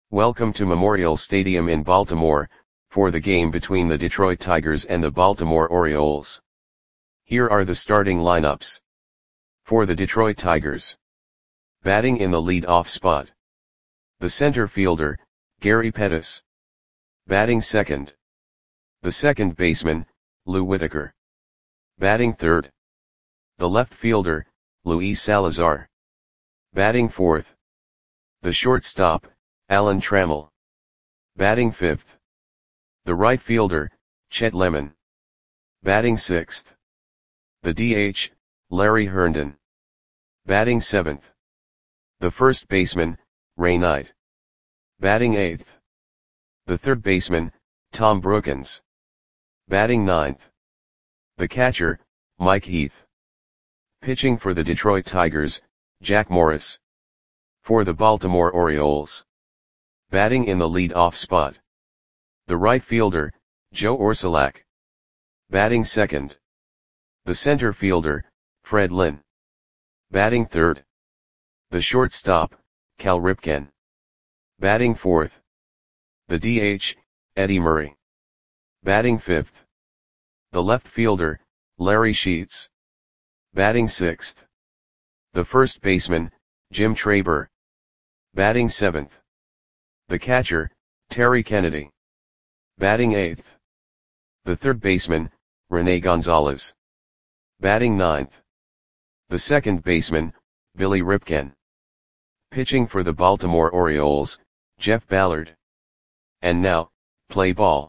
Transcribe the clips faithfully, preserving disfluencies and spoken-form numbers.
Welcome to Memorial Stadium in Baltimore, for the game between the Detroit Tigers and the Baltimore Orioles. Here are the starting lineups. For the Detroit Tigers. Batting in the lead-off spot. The center fielder, Gary Pettis. Batting second. The second baseman, Lou Whitaker. Batting third. The left fielder, Luis Salazar. Batting fourth. The shortstop, Alan Trammell. Batting fifth. The right fielder, Chet Lemon. Batting sixth. The D H, Larry Herndon. Batting seventh. The first baseman, Ray Knight. Batting eighth. The third baseman, Tom Brookens. Batting ninth. The catcher, Mike Heath. Pitching for the Detroit Tigers, Jack Morris. For the Baltimore Orioles. Batting in the lead-off spot. The right fielder, Joe Orsulak. Batting second. The center fielder, Fred Lynn. Batting third. The shortstop, Cal Ripken. Batting fourth. The D H, Eddie Murray. Batting fifth. The left fielder, Larry Sheets. Batting sixth. The first baseman, Jim Traber. Batting seventh. The catcher, Terry Kennedy. Batting eighth. The third baseman, Rene Gonzalez. Batting ninth. The second baseman, Billy Ripken. Pitching for the Baltimore Orioles, Jeff Ballard. And now, play ball.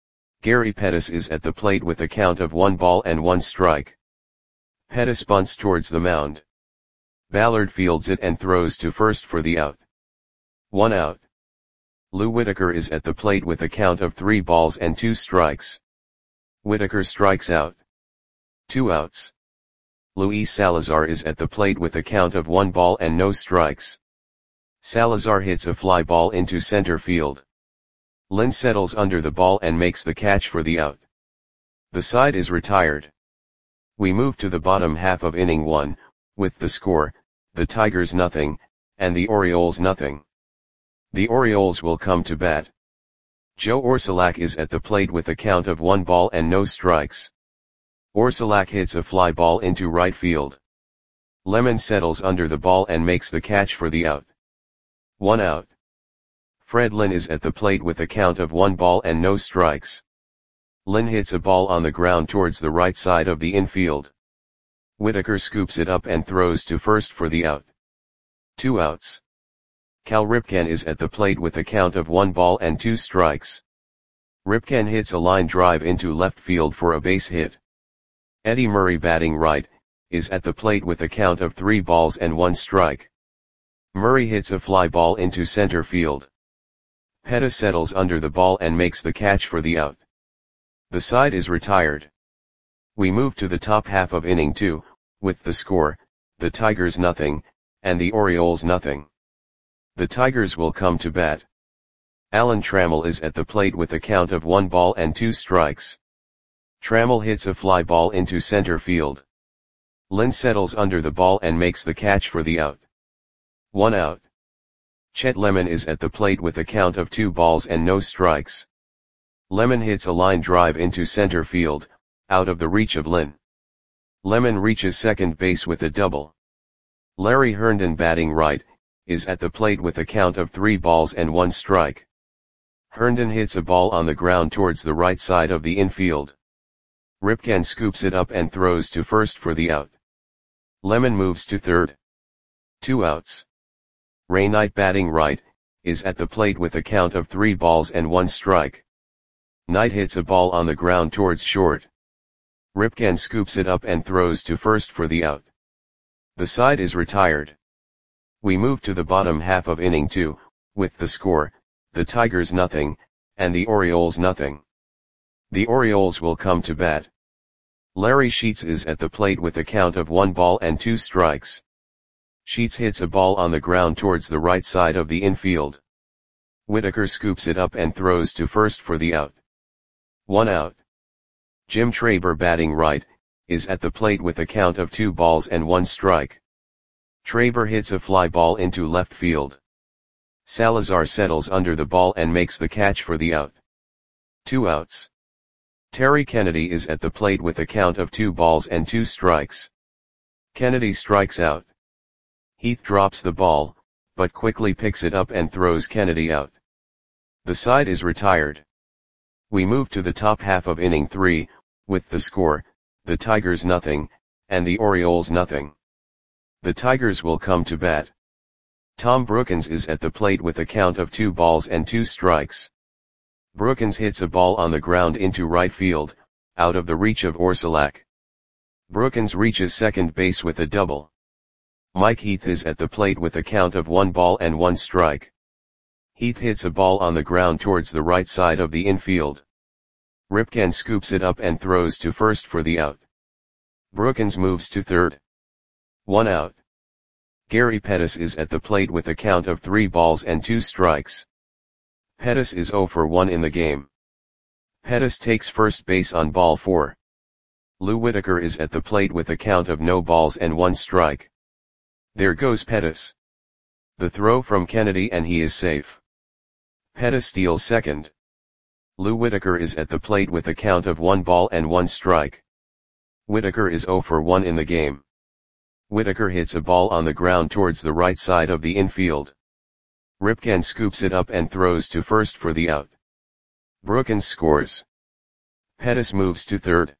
Gary Pettis is at the plate with a count of one ball and one strike. Pettis bunts towards the mound. Ballard fields it and throws to first for the out. One out. Lou Whitaker is at the plate with a count of three balls and two strikes. Whitaker strikes out. Two outs. Luis Salazar is at the plate with a count of one ball and no strikes. Salazar hits a fly ball into center field. Lynn settles under the ball and makes the catch for the out. The side is retired. We move to the bottom half of inning one, with the score, the Tigers nothing, and the Orioles nothing. The Orioles will come to bat. Joe Orsulak is at the plate with a count of one ball and no strikes. Orsulak hits a fly ball into right field. Lemon settles under the ball and makes the catch for the out. One out. Fred Lynn is at the plate with a count of one ball and no strikes. Lynn hits a ball on the ground towards the right side of the infield. Whitaker scoops it up and throws to first for the out. Two outs. Cal Ripken is at the plate with a count of one ball and two strikes. Ripken hits a line drive into left field for a base hit. Eddie Murray, batting right, is at the plate with a count of three balls and one strike. Murray hits a fly ball into center field. Pettis settles under the ball and makes the catch for the out. The side is retired. We move to the top half of inning two, with the score, the Tigers nothing, and the Orioles nothing. The Tigers will come to bat. Alan Trammell is at the plate with a count of one ball and two strikes. Trammell hits a fly ball into center field. Lynn settles under the ball and makes the catch for the out. One out. Chet Lemon is at the plate with a count of two balls and no strikes. Lemon hits a line drive into center field, out of the reach of Lynn. Lemon reaches second base with a double. Larry Herndon, batting right, is at the plate with a count of three balls and one strike. Herndon hits a ball on the ground towards the right side of the infield. Ripken scoops it up and throws to first for the out. Lemon moves to third. Two outs. Ray Knight, batting right, is at the plate with a count of three balls and one strike. Knight hits a ball on the ground towards short. Ripken scoops it up and throws to first for the out. The side is retired. We move to the bottom half of inning two, with the score, the Tigers nothing, and the Orioles nothing. The Orioles will come to bat. Larry Sheets is at the plate with a count of one ball and two strikes. Sheets hits a ball on the ground towards the right side of the infield. Whitaker scoops it up and throws to first for the out. One out. Jim Traber, batting right, is at the plate with a count of two balls and one strike. Traber hits a fly ball into left field. Salazar settles under the ball and makes the catch for the out. Two outs. Terry Kennedy is at the plate with a count of two balls and two strikes. Kennedy strikes out. Heath drops the ball, but quickly picks it up and throws Kennedy out. The side is retired. We move to the top half of inning three, with the score, the Tigers nothing, and the Orioles nothing. The Tigers will come to bat. Tom Brookins is at the plate with a count of two balls and two strikes. Brookins hits a ball on the ground into right field, out of the reach of Orsulak. Brookins reaches second base with a double. Mike Heath is at the plate with a count of one ball and one strike. Heath hits a ball on the ground towards the right side of the infield. Ripken scoops it up and throws to first for the out. Brookins moves to third. One out. Gary Pettis is at the plate with a count of three balls and two strikes. Pettis is oh for one in the game. Pettis takes first base on ball four. Lou Whitaker is at the plate with a count of no balls and one strike. There goes Pettis. The throw from Kennedy and he is safe. Pettis steals second. Lou Whitaker is at the plate with a count of one ball and one strike. Whitaker is oh for one in the game. Whitaker hits a ball on the ground towards the right side of the infield. Ripken scoops it up and throws to first for the out. Brookins scores. Pettis moves to third.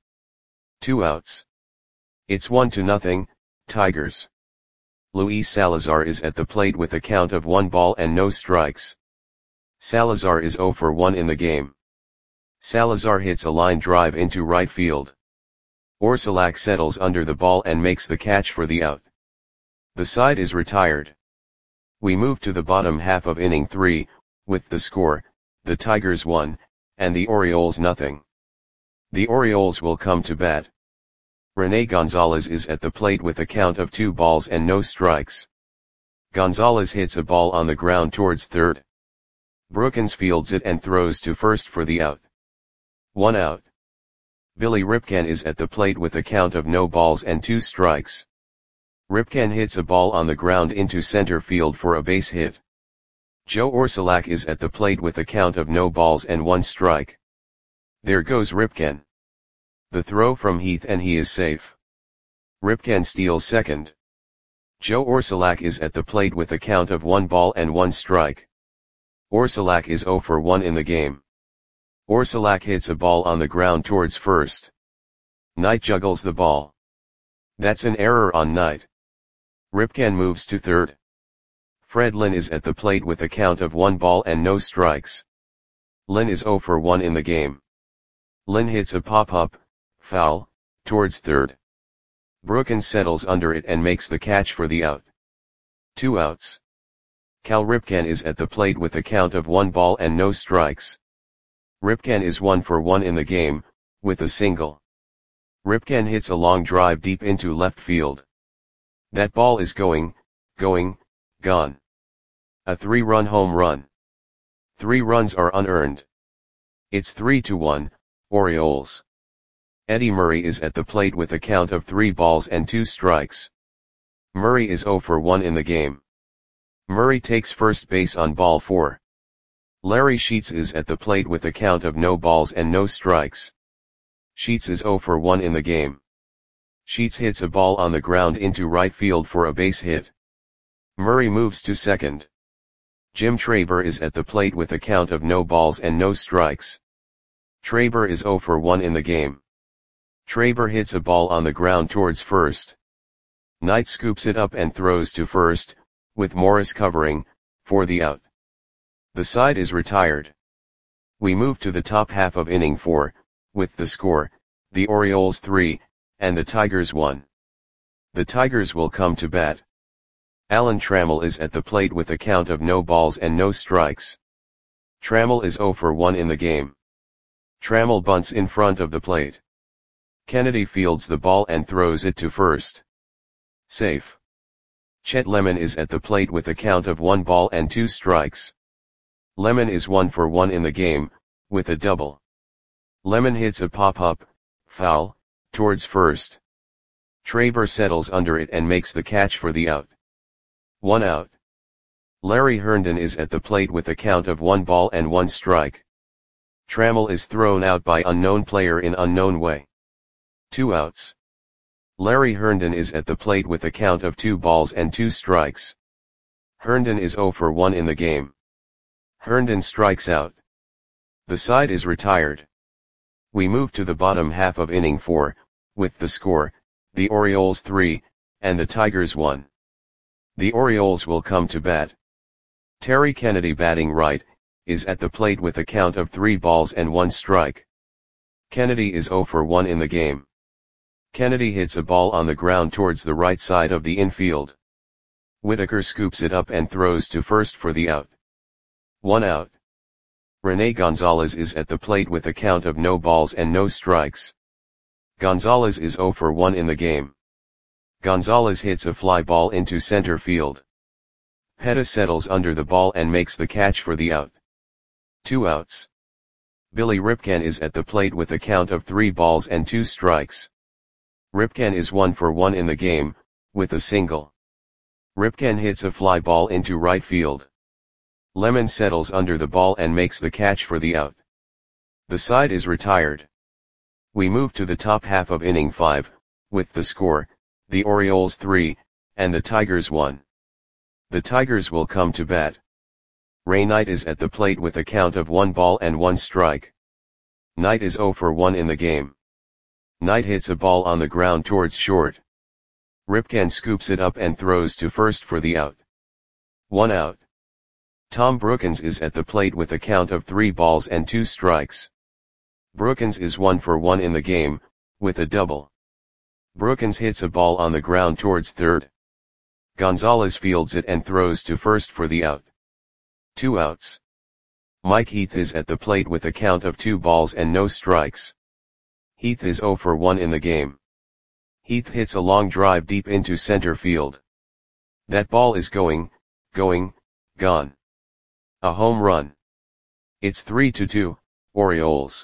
Two outs. It's one to nothing, Tigers. Luis Salazar is at the plate with a count of one ball and no strikes. Salazar is oh for one in the game. Salazar hits a line drive into right field. Orsulak settles under the ball and makes the catch for the out. The side is retired. We move to the bottom half of inning three, with the score, the Tigers one, and the Orioles nothing. The Orioles will come to bat. Rene Gonzalez is at the plate with a count of two balls and no strikes. Gonzalez hits a ball on the ground towards third. Brookins fields it and throws to first for the out. One out. Billy Ripken is at the plate with a count of no balls and two strikes. Ripken hits a ball on the ground into center field for a base hit. Joe Orsulak is at the plate with a count of no balls and one strike. There goes Ripken. The throw from Heath and he is safe. Ripken steals second. Joe Orsulak is at the plate with a count of one ball and one strike. Orsulak is oh for one in the game. Orsulak hits a ball on the ground towards first. Knight juggles the ball. That's an error on Knight. Ripken moves to third. Fred Lynn is at the plate with a count of one ball and no strikes. Lynn is oh for one in the game. Lynn hits a pop-up, foul, towards third. Brookins settles under it and makes the catch for the out. Two outs. Cal Ripken is at the plate with a count of one ball and no strikes. Ripken is one for one in the game, with a single. Ripken hits a long drive deep into left field. That ball is going, going, gone. A three-run home run. Three runs are unearned. It's three to one, Orioles. Eddie Murray is at the plate with a count of three balls and two strikes. Murray is oh for one in the game. Murray takes first base on ball four. Larry Sheets is at the plate with a count of no balls and no strikes. Sheets is oh for one in the game. Sheets hits a ball on the ground into right field for a base hit. Murray moves to second. Jim Traber is at the plate with a count of no balls and no strikes. Traber is oh for one in the game. Traber hits a ball on the ground towards first. Knight scoops it up and throws to first, with Morris covering, for the out. The side is retired. We move to the top half of inning four, with the score, the Orioles three, and the Tigers one. The Tigers will come to bat. Alan Trammell is at the plate with a count of no balls and no strikes. Trammell is oh for one in the game. Trammell bunts in front of the plate. Kennedy fields the ball and throws it to first. Safe. Chet Lemon is at the plate with a count of one ball and two strikes. Lemon is one for one in the game, with a double. Lemon hits a pop-up, foul, towards first. Traber settles under it and makes the catch for the out. One out. Larry Herndon is at the plate with a count of one ball and one strike. Trammell is thrown out by unknown player in unknown way. Two outs. Larry Herndon is at the plate with a count of two balls and two strikes. Herndon is zero for one in the game. Herndon strikes out. The side is retired. We move to the bottom half of inning four, with the score, the Orioles three, and the Tigers one. The Orioles will come to bat. Terry Kennedy, batting right, is at the plate with a count of three balls and one strike. Kennedy is zero for one in the game. Kennedy hits a ball on the ground towards the right side of the infield. Whitaker scoops it up and throws to first for the out. One out. Rene Gonzalez is at the plate with a count of no balls and no strikes. Gonzalez is zero for one in the game. Gonzalez hits a fly ball into center field. Pettis settles under the ball and makes the catch for the out. Two outs. Billy Ripken is at the plate with a count of three balls and two strikes. Ripken is one for one in the game, with a single. Ripken hits a fly ball into right field. Lemon settles under the ball and makes the catch for the out. The side is retired. We move to the top half of inning five, with the score, the Orioles three, and the Tigers one. The Tigers will come to bat. Ray Knight is at the plate with a count of one ball and one strike. Knight is zero for one in the game. Knight hits a ball on the ground towards short. Ripken scoops it up and throws to first for the out. One out. Tom Brookens is at the plate with a count of three balls and two strikes. Brookens is one for one in the game, with a double. Brookens hits a ball on the ground towards third. Gonzalez fields it and throws to first for the out. Two outs. Mike Heath is at the plate with a count of two balls and no strikes. Heath is zero for one in the game. Heath hits a long drive deep into center field. That ball is going, going, gone. A home run. It's three to two, Orioles.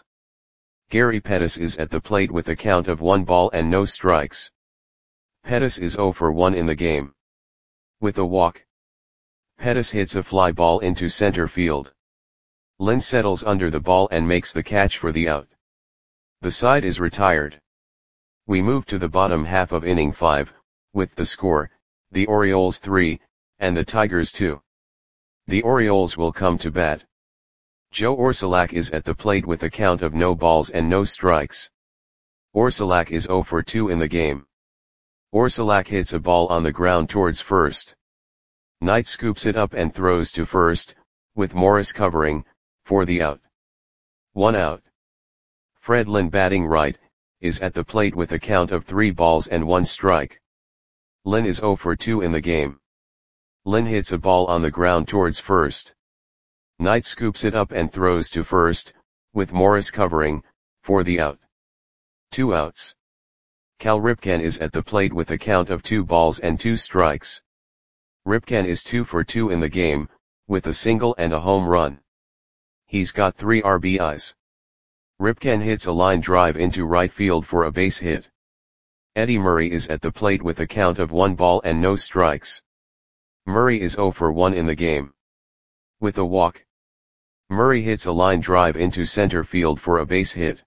Gary Pettis is at the plate with a count of one ball and no strikes. Pettis is zero for one in the game. With a walk. Pettis hits a fly ball into center field. Lynn settles under the ball and makes the catch for the out. The side is retired. We move to the bottom half of inning five, with the score, the Orioles three, and the Tigers two. The Orioles will come to bat. Joe Orsulak is at the plate with a count of no balls and no strikes. Orsulak is zero for two in the game. Orsulak hits a ball on the ground towards first. Knight scoops it up and throws to first, with Morris covering, for the out. One out. Fred Lynn, batting right, is at the plate with a count of three balls and one strike. Lynn is zero for two in the game. Lynn hits a ball on the ground towards first. Knight scoops it up and throws to first, with Morris covering, for the out. Two outs. Cal Ripken is at the plate with a count of two balls and two strikes. Ripken is two for two in the game, with a single and a home run. He's got three R B Is. Ripken hits a line drive into right field for a base hit. Eddie Murray is at the plate with a count of one ball and no strikes. Murray is zero for one in the game. With a walk. Murray hits a line drive into center field for a base hit.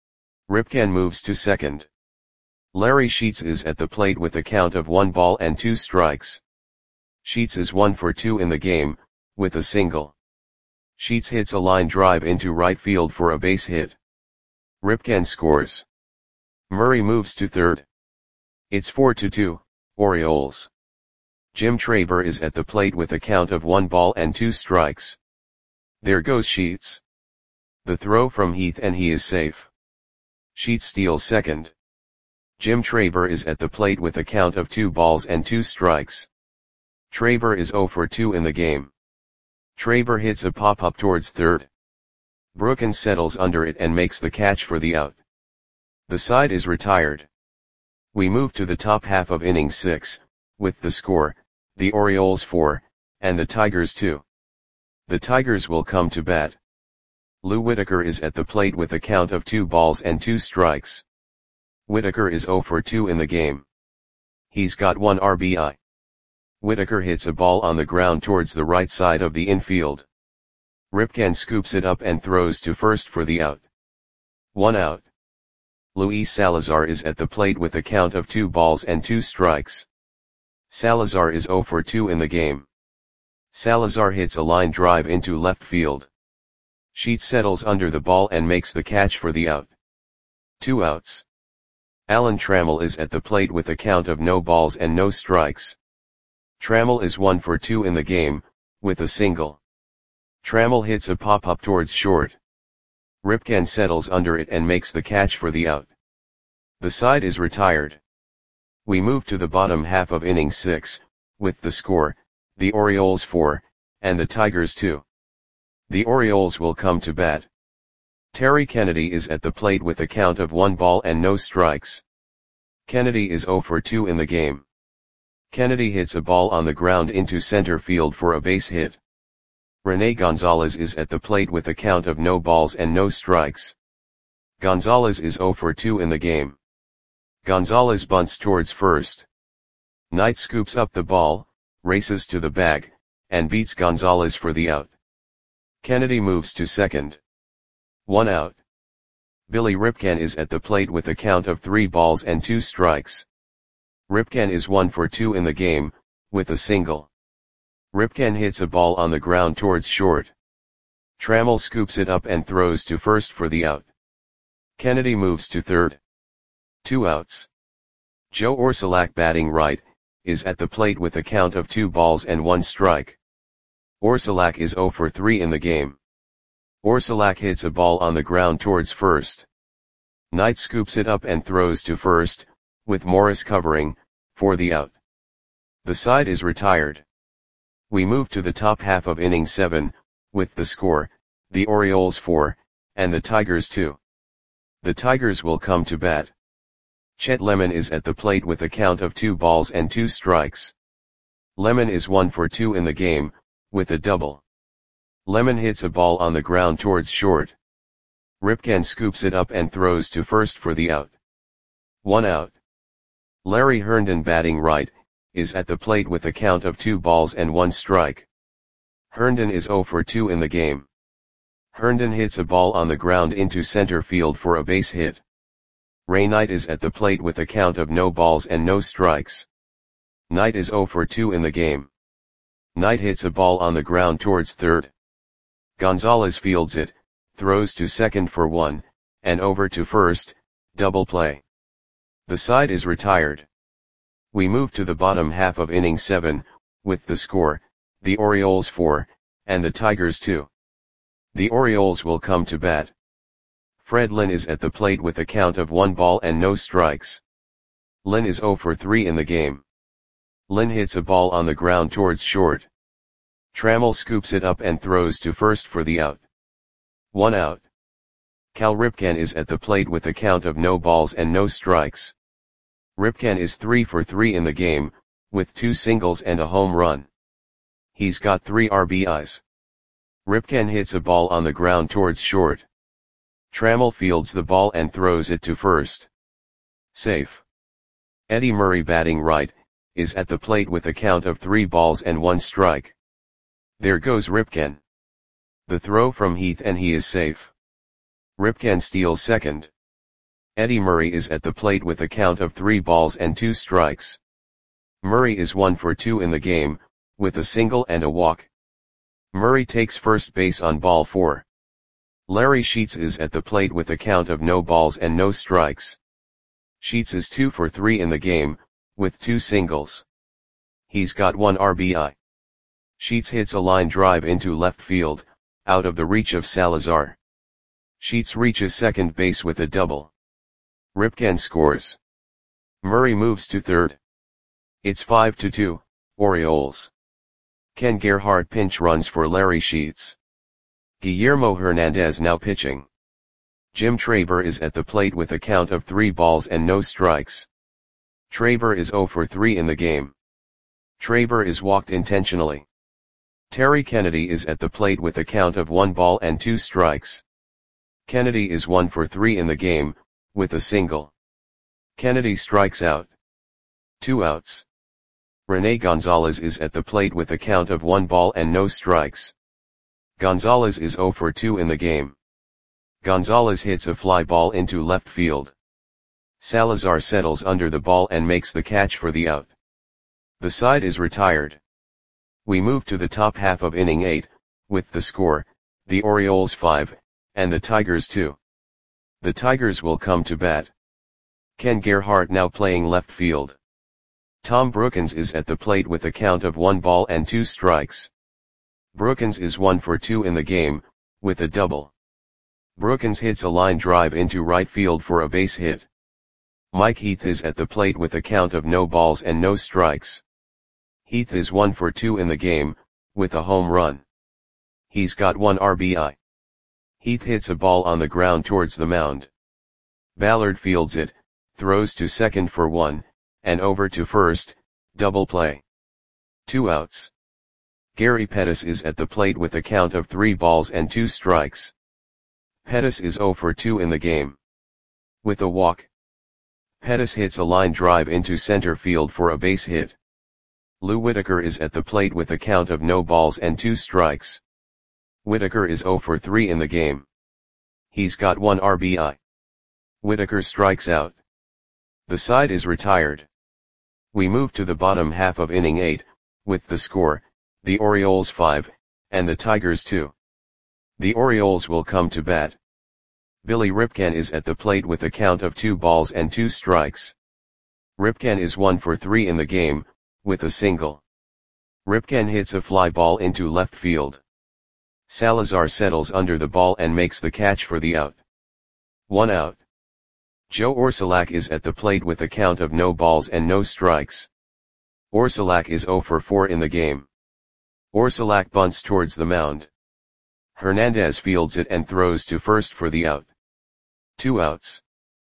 Ripken moves to second. Larry Sheets is at the plate with a count of one ball and two strikes. Sheets is one for two in the game, with a single. Sheets hits a line drive into right field for a base hit. Ripken scores. Murray moves to third. It's four to two, Orioles. Jim Traber is at the plate with a count of one ball and two strikes. There goes Sheets. The throw from Heath and he is safe. Sheets steals second. Jim Traber is at the plate with a count of two balls and two strikes. Traber is zero for two in the game. Traber hits a pop-up towards third. Brookens settles under it and makes the catch for the out. The side is retired. We move to the top half of inning six, with the score, the Orioles four, and the Tigers two. The Tigers will come to bat. Lou Whitaker is at the plate with a count of two balls and two strikes. Whitaker is zero for two in the game. He's got one R B I. Whitaker hits a ball on the ground towards the right side of the infield. Ripken scoops it up and throws to first for the out. One out. Luis Salazar is at the plate with a count of two balls and two strikes. Salazar is zero for two in the game. Salazar hits a line drive into left field. Sheets settles under the ball and makes the catch for the out. Two outs. Alan Trammell is at the plate with a count of no balls and no strikes. Trammell is one for two in the game, with a single. Trammell hits a pop-up towards short. Ripken settles under it and makes the catch for the out. The side is retired. We move to the bottom half of inning six, with the score, the Orioles four, and the Tigers two. The Orioles will come to bat. Terry Kennedy is at the plate with a count of one ball and no strikes. Kennedy is zero for two in the game. Kennedy hits a ball on the ground into center field for a base hit. Rene Gonzalez is at the plate with a count of no balls and no strikes. Gonzalez is zero for two in the game. Gonzalez bunts towards first. Knight scoops up the ball, races to the bag, and beats Gonzalez for the out. Kennedy moves to second. One out. Billy Ripken is at the plate with a count of three balls and two strikes. Ripken is one for two in the game, with a single. Ripken hits a ball on the ground towards short. Trammell scoops it up and throws to first for the out. Kennedy moves to third. Two outs. Joe Orsulak, batting right, is at the plate with a count of two balls and one strike. Orsulak is zero for three in the game. Orsulak hits a ball on the ground towards first. Knight scoops it up and throws to first, with Morris covering, for the out. The side is retired. We move to the top half of inning seven, with the score, the Orioles four, and the Tigers two. The Tigers will come to bat. Chet Lemon is at the plate with a count of two balls and two strikes. Lemon is one for two in the game, with a double. Lemon hits a ball on the ground towards short. Ripken scoops it up and throws to first for the out. One out. Larry Herndon, batting right, is at the plate with a count of two balls and one strike. Herndon is zero for two in the game. Herndon hits a ball on the ground into center field for a base hit. Ray Knight is at the plate with a count of no balls and no strikes. Knight is zero for two in the game. Knight hits a ball on the ground towards third. Gonzalez fields it, throws to second for one, and over to first, double play. The side is retired. We move to the bottom half of inning seven, with the score, the Orioles four, and the Tigers two. The Orioles will come to bat. Fred Lynn is at the plate with a count of one ball and no strikes. Lynn is zero for three in the game. Lynn hits a ball on the ground towards short. Trammell scoops it up and throws to first for the out. One out. Cal Ripken is at the plate with a count of no balls and no strikes. Ripken is three for three in the game, with two singles and a home run. He's got three R B Is. Ripken hits a ball on the ground towards short. Trammell fields the ball and throws it to first. Safe. Eddie Murray, batting right, is at the plate with a count of three balls and one strike. There goes Ripken. The throw from Heath and he is safe. Ripken steals second. Eddie Murray is at the plate with a count of three balls and two strikes. Murray is one for two in the game, with a single and a walk. Murray takes first base on ball four. Larry Sheets is at the plate with a count of no balls and no strikes. Sheets is two for three in the game, with two singles. He's got one R B I. Sheets hits a line drive into left field, out of the reach of Salazar. Sheets reaches second base with a double. Ripken scores. Murray moves to third. It's five to two, Orioles. Ken Gerhart pinch runs for Larry Sheets. Guillermo Hernandez now pitching. Jim Traber is at the plate with a count of three balls and no strikes. Traber is zero for three in the game. Traber is walked intentionally. Terry Kennedy is at the plate with a count of one ball and two strikes. Kennedy is one for three in the game, with a single. Kennedy strikes out. Two outs. Rene Gonzalez is at the plate with a count of one ball and no strikes. Gonzalez is zero for two in the game. Gonzalez hits a fly ball into left field. Salazar settles under the ball and makes the catch for the out. The side is retired. We move to the top half of inning eight, with the score, the Orioles five, and the Tigers two. The Tigers will come to bat. Ken Gerhart now playing left field. Tom Brookens is at the plate with a count of one ball and two strikes. Brookens is one for two in the game, with a double. Brookens hits a line drive into right field for a base hit. Mike Heath is at the plate with a count of no balls and no strikes. Heath is one for two in the game, with a home run. He's got one R B I. Heath hits a ball on the ground towards the mound. Ballard fields it, throws to second for one, and over to first, double play. Two outs. Gary Pettis is at the plate with a count of three balls and two strikes. Pettis is zero for two in the game. With a walk. Pettis hits a line drive into center field for a base hit. Lou Whitaker is at the plate with a count of no balls and two strikes. Whitaker is zero for three in the game. He's got one R B I. Whitaker strikes out. The side is retired. We move to the bottom half of inning eight, with the score, the Orioles five, and the Tigers two. The Orioles will come to bat. Billy Ripken is at the plate with a count of two balls and two strikes. Ripken is one for three in the game, with a single. Ripken hits a fly ball into left field. Salazar settles under the ball and makes the catch for the out. One out. Joe Orsulak is at the plate with a count of no balls and no strikes. Orsulak is zero for four in the game. Orsulak bunts towards the mound. Hernandez fields it and throws to first for the out. Two outs.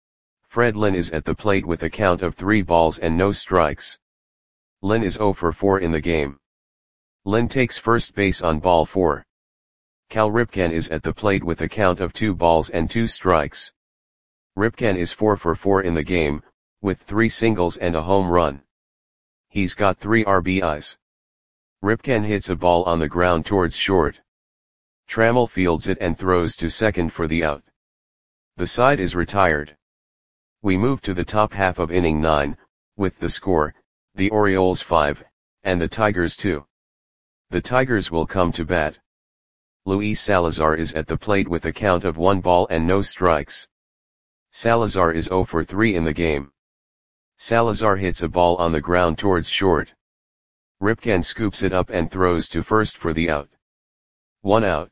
Fred Lynn is at the plate with a count of three balls and no strikes. Lynn is zero for four in the game. Lynn takes first base on ball four. Cal Ripken is at the plate with a count of two balls and two strikes. Ripken is four for four in the game, with three singles and a home run. He's got three R B Is. Ripken hits a ball on the ground towards short. Trammell fields it and throws to second for the out. The side is retired. We move to the top half of inning nine, with the score, the Orioles five, and the Tigers two. The Tigers will come to bat. Luis Salazar is at the plate with a count of one ball and no strikes. Salazar is zero for three in the game. Salazar hits a ball on the ground towards short. Ripken scoops it up and throws to first for the out. One out.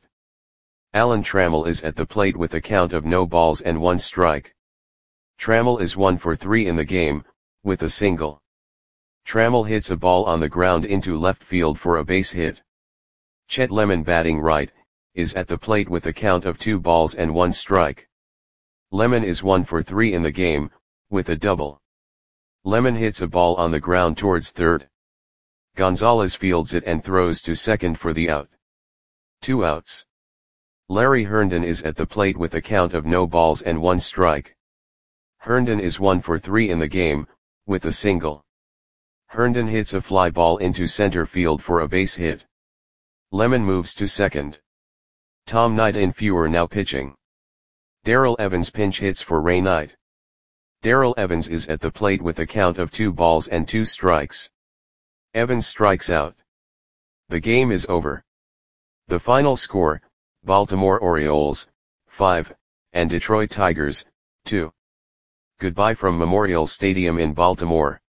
Alan Trammell is at the plate with a count of no balls and one strike. Trammell is one for three in the game, with a single. Trammell hits a ball on the ground into left field for a base hit. Chet Lemon, batting right, is at the plate with a count of two balls and one strike. Lemon is one for three in the game, with a double. Lemon hits a ball on the ground towards third. Gonzalez fields it and throws to second for the out. Two outs. Larry Herndon is at the plate with a count of no balls and one strike. Herndon is one for three in the game, with a single. Herndon hits a fly ball into center field for a base hit. Lemon moves to second. Tom Knight and Fewer now pitching. Darrell Evans pinch hits for Ray Knight. Darrell Evans is at the plate with a count of two balls and two strikes. Evans strikes out. The game is over. The final score, Baltimore Orioles, five, and Detroit Tigers, two. Goodbye from Memorial Stadium in Baltimore.